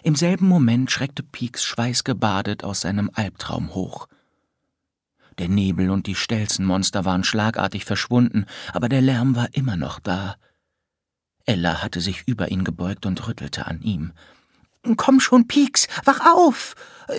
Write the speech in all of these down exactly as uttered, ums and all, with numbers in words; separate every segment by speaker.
Speaker 1: Im selben Moment schreckte Pieks schweißgebadet aus seinem Albtraum hoch. Der Nebel und die Stelzenmonster waren schlagartig verschwunden, aber der Lärm war immer noch da. Ella hatte sich über ihn gebeugt und rüttelte an ihm. »Komm schon, Pieks, wach auf!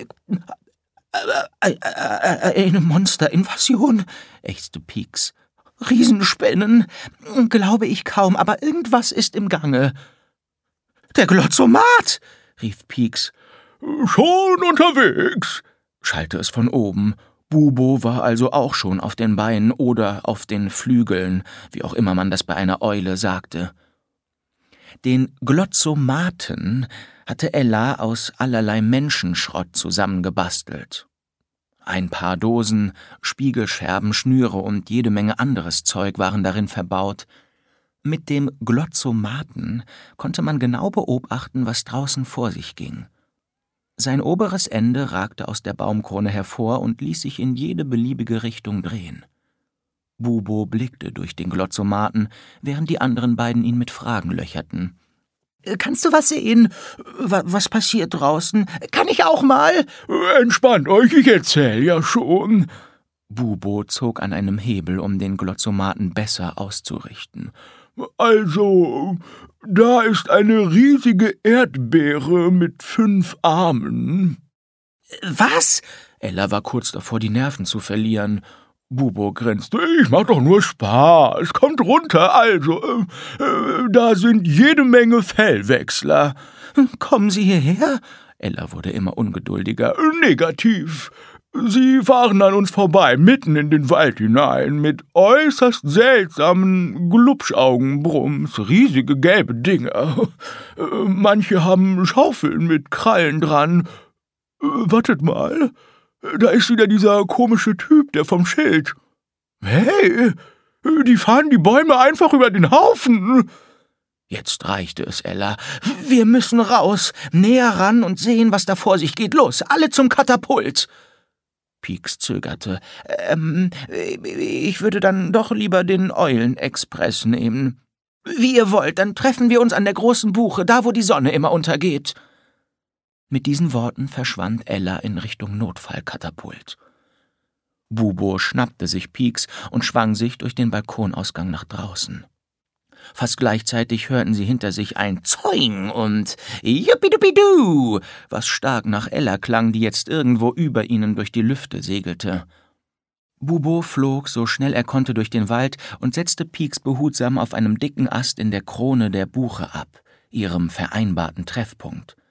Speaker 1: Eine Monsterinvasion«, ächzte Pieks. »Riesenspinnen, glaube ich kaum, aber irgendwas ist im Gange.« »Der Glotzomat«, rief Pieks.
Speaker 2: »Schon unterwegs«,
Speaker 1: schallte es von oben. Bubo war also auch schon auf den Beinen oder auf den Flügeln, wie auch immer man das bei einer Eule sagte. Den Glotzomaten hatte Ella aus allerlei Menschenschrott zusammengebastelt. Ein paar Dosen, Spiegelscherben, Schnüre und jede Menge anderes Zeug waren darin verbaut. Mit dem Glotzomaten konnte man genau beobachten, was draußen vor sich ging. Sein oberes Ende ragte aus der Baumkrone hervor und ließ sich in jede beliebige Richtung drehen. Bubo blickte durch den Glotzomaten, während die anderen beiden ihn mit Fragen löcherten. »Kannst du was sehen? Was passiert draußen? Kann ich auch mal?«
Speaker 2: »Entspannt euch, ich erzähl ja schon.«
Speaker 1: Bubo zog an einem Hebel, um den Glotzomaten besser auszurichten.
Speaker 2: »Also, da ist eine riesige Erdbeere mit fünf Armen.«
Speaker 1: »Was?« Ella war kurz davor, die Nerven zu verlieren.
Speaker 2: Bubo grinste. »Ich mach doch nur Spaß. Kommt runter, also. Äh, äh, da sind jede Menge Fellwechsler.«
Speaker 1: »Kommen Sie hierher?«
Speaker 2: Ella wurde immer ungeduldiger. »Negativ. Sie fahren an uns vorbei, mitten in den Wald hinein, mit äußerst seltsamen Glubschaugenbrumms, riesige gelbe Dinger. Äh, manche haben Schaufeln mit Krallen dran. Äh, wartet mal. Da ist wieder dieser komische Typ, der vom Schild. Hey, die fahren die Bäume einfach über den Haufen.«
Speaker 1: Jetzt reichte es Ella. »Wir müssen raus, näher ran und sehen, was da vor sich geht. Los, alle zum Katapult!« Pieks zögerte. Ähm, ich würde dann doch lieber den Eulenexpress nehmen. »Wie ihr wollt, dann treffen wir uns an der großen Buche, da wo die Sonne immer untergeht.« Mit diesen Worten verschwand Ella in Richtung Notfallkatapult. Bubo schnappte sich Pieks und schwang sich durch den Balkonausgang nach draußen. Fast gleichzeitig hörten sie hinter sich ein Zoing und Juppidupidu, was stark nach Ella klang, die jetzt irgendwo über ihnen durch die Lüfte segelte. Bubo flog so schnell er konnte durch den Wald und setzte Pieks behutsam auf einem dicken Ast in der Krone der Buche ab, ihrem vereinbarten Treffpunkt.